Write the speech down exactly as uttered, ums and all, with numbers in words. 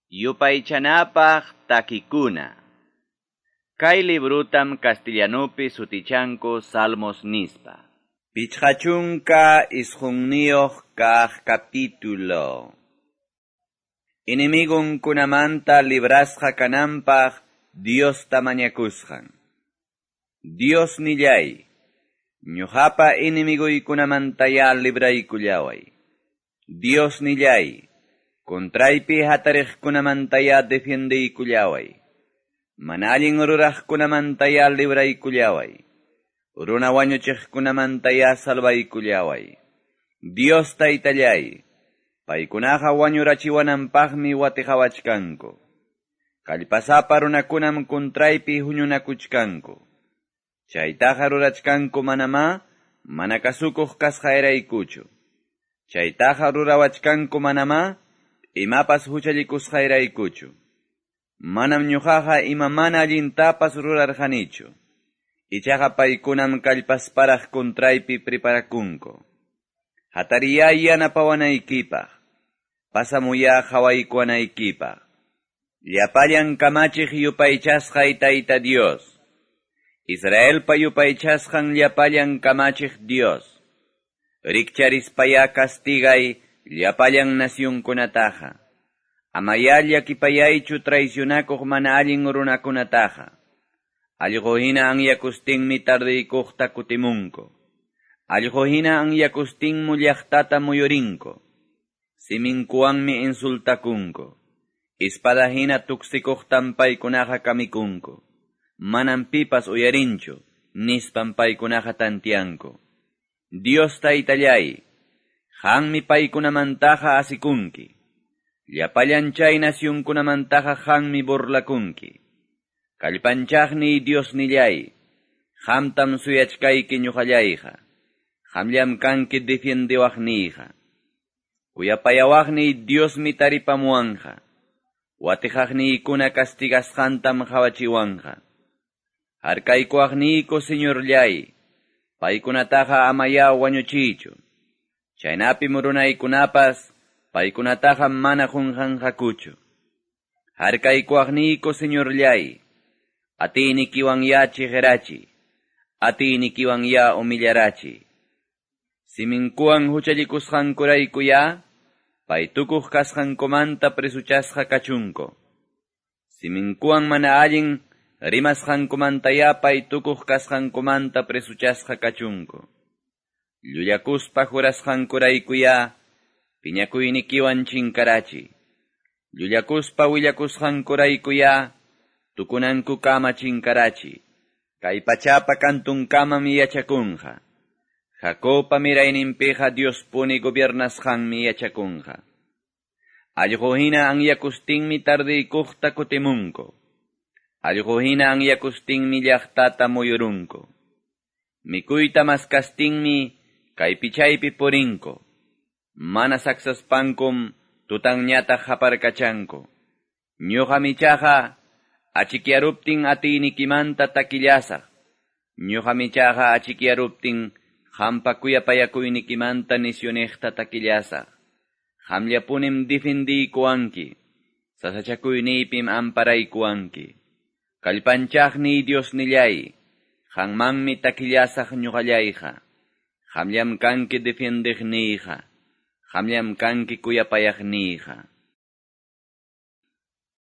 Yupaychanapaq takikuna. Kay librutam castellanopi sutichanku Salmos nispa. Pichachunka isqunniyoq kaq capítulo. Inimigun kunamanta librasqa kananpaq Dios tamañakusqan. Dios nillay, ñuqapa inimiguykunamantaya libraykullaway. Dios nillay, contraypi hatariqkunamantaya defendiykullaway. Manallin ruraqkunamantaya libraykullaway. Runa wañuchiqkunamantaya salvaykullaway. Dios taytallay, paykunaqa wañurachiwananpaqmi watijawachkanku. Kallpasapa runakunam contraypi huñunakuchkanku. Chaytaqa rurachkanku manama, mana kasukuq kasqayraykuchu. Chaytaqa rurawachkanku manama, imapas huchallikusqayraykuchu. Manam ñuqaqa ima mana allintapas rurarqanichu. Ichaqa paykunam kallpasparaq contraypi preparakunku. Hatariyay yanapawanaykipaq. Pasamuya qhawaykuwanaykipaq. Llapallan kamachiq yupaychasqay Tayta Dios. Israelpa yupaychasqan llapallan kamachiq Dios. Rikcharispaya castigay llapallan nasyunkunataqa. Amaya llakipayaychu traicionakuq mana allin runakunataqa. Allquhina anyakustinmi tardiykuqta kutimunku. Allquhina anyakustinmu llaqtata muyurinku. Siminkuwanmi insultakunku. Espadahina tuksikuqtan paykunaqa kamikunku. Manam pipas uyarinchu, nispan paykunaqa tantianku. Dios taytallay, qammi paykunamantaqa asikunki. Llapallan chay nasyunkunamantaqa qammi burlakunki. Kallpanchaqni Dios nillay, qamtam suyachkayki ñuqallayqa. Qamllam kanki defendiwaqniyqa. Uyapayawaqni Diosmi taripamuwanqa. Watijaqniykuna castigasqantam qawachiwanqa. Harkaykuwaqniyku Señorllay, paykunataqa amaya wañuchiychu. Chaynapi murunaykunapas, paykunataqa mana qunqanqakuchu. Harkaykuwaqniyku Señorllay, atiynikiwan ya chiqirachi, atiynikiwan ya umillarachi. Siminkuwan huchallikusqankuraykuya, pay tukuq kasqankumanta presuchasqa kachunku. Siminkuwan mana allin rimasqankumantaya pay tukuq kasqankumanta presuchasqa kachunku. Llullakuspa jurasqankuraykuya, piñakuynikiwan chinkarachi. Llullakuspa willakusqankuraykuya, tukunanku kama chinkarachi. Kay pachapa kantunkamam yachakunqa. Jacopa mirayninpiqa Dios puni gobiernasqanmi yachakunqa. Allquhina anyakustinmi tardiykuqta kutimunku. Allquhina anyakustinmi llaqtata muyurunku. Mikuyta maskastinmi kay pichaypi purinku. Mana saksaspankum tutanñataq haparkachanku. Ñuqa michaqa achikyaruptin atiynikimanta takillasaq. Ñuqa michaqa achikyaruptin qampa kuyapayakuynikimanta nisyonejta takillasaq. Qamllapunim defendiykuwanki. Sasachakuyniypim amparaykuwanki. Kallpanchaqni Dios nillay, qammanmi takillasaq ñuqallayqa. Qamllam kanki defendiqniyqa. Qamllam kanki kuyapayaqniyqa.